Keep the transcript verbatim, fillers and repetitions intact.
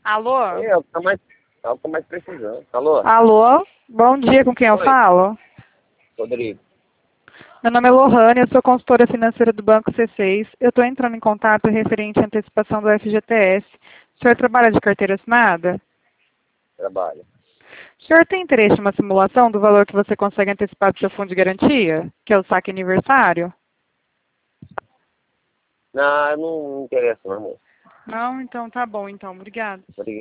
Alô? É, o que tá mais, é o que tá mais precisando. Alô? Alô? Bom dia, com quem eu Oi. falo? Rodrigo. Meu nome é Lohane, eu sou consultora financeira do Banco C seis. Eu estou entrando em contato referente à antecipação do F G T S. O senhor trabalha de carteira assinada? Trabalho. O senhor tem interesse em uma simulação do valor que você consegue antecipar do seu fundo de garantia, que é o saque aniversário? Não, não me interessa, não, amor. Não? Então tá bom, então. Obrigada. Obrigado.